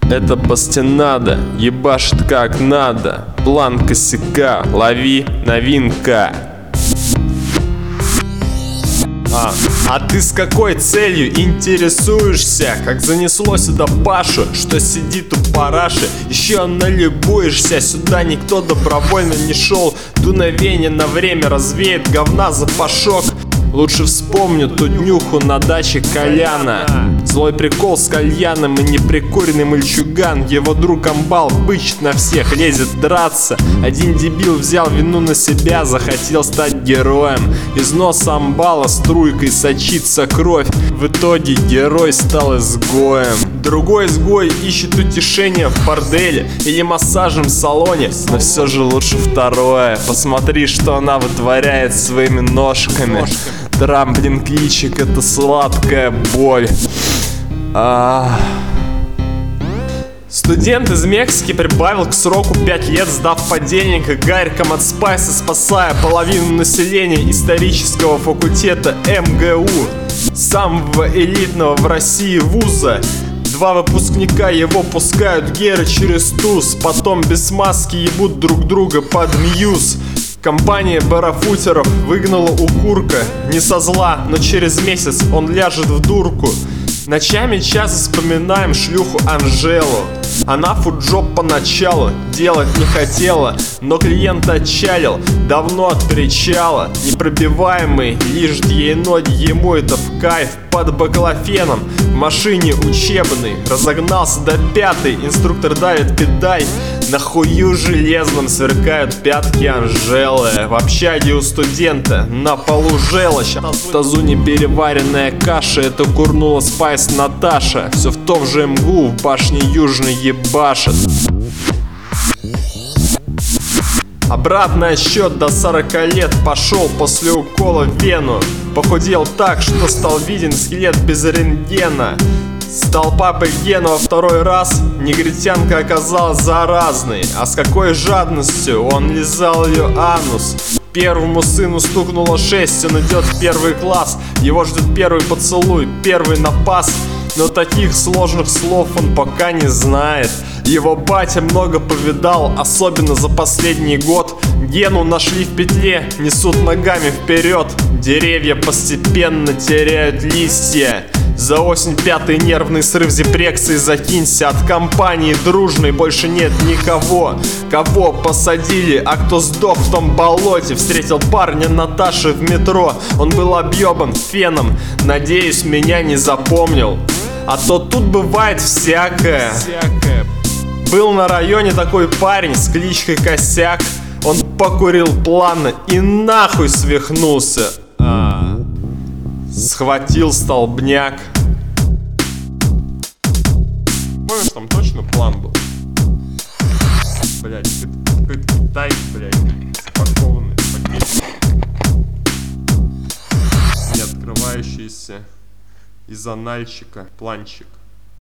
Это бастинада, ебашит как надо. План косяка, лови, новинка. А ты с какой целью интересуешься? Как занесло сюда Пашу, что сидит у параши? Еще налюбуешься, сюда никто добровольно не шел. Дуновение на время развеет говна запашок. Лучше вспомню ту днюху на даче Коляна. Злой прикол с кальяном и неприкуренный мальчуган. Его друг амбал бычит на всех, лезет драться. Один дебил взял вину на себя, захотел стать героем. Из носа амбала струйкой сочится кровь. В итоге герой стал изгоем. Другой изгой ищет утешение в борделе или массажем в салоне, но все же лучше второе. Посмотри, что она вытворяет своими ножками. Трамплинг-личик — это сладкая боль. Студент из Мексики прибавил к сроку 5 лет, сдав подельника гарьком от спайса, спасая половину населения исторического факультета МГУ, самого элитного в России вуза. 2 выпускника его пускают геры через туз, потом без маски ебут друг друга под мьюз. Компания барафутеров выгнала укурка. Не со зла, но через месяц он ляжет в дурку. Ночами часто вспоминаем шлюху Анжелу. Она фуджоп поначалу делать не хотела, но клиент отчалил давно от причала. Непробиваемый лижет ей ноги, ему это в кайф. Под баклофеном в машине учебной разогнался до 5-й, инструктор давит педаль. На хую железном сверкают пятки Анжелы. В общаге у студента на полу желчь, в тазу непереваренная каша. Это курнула спайс Наташа. Все в том же МГУ в башне южной ебашит. Обратный отсчет до 40 лет пошел после укола в вену. Похудел так, что стал виден скелет без рентгена. Стал папой Гена во 2-й раз. Негритянка оказалась заразной. А с какой жадностью он лизал ее анус. Первому сыну стукнуло 6, он идет в 1 класс. Его ждет первый поцелуй, первый напас. Но таких сложных слов он пока не знает. Его батя много повидал, особенно за последний год. Гену нашли в петле, несут ногами вперед. Деревья постепенно теряют листья. За осень 5-й нервный срыв депрессии закинься. От компании дружной больше нет никого. Кого посадили, а кто сдох в том болоте. Встретил парня Наташи в метро. Он был объебан феном, надеюсь, меня не запомнил. А то тут бывает всякое. Был на районе такой парень с кличкой Косяк. Он покурил плавно и нахуй свихнулся. Схватил столбняк. Помнишь, там точно план был? Блять, какой-то Китай, блять, запакованный в пакетик, не открывающийся из анальчика планчик.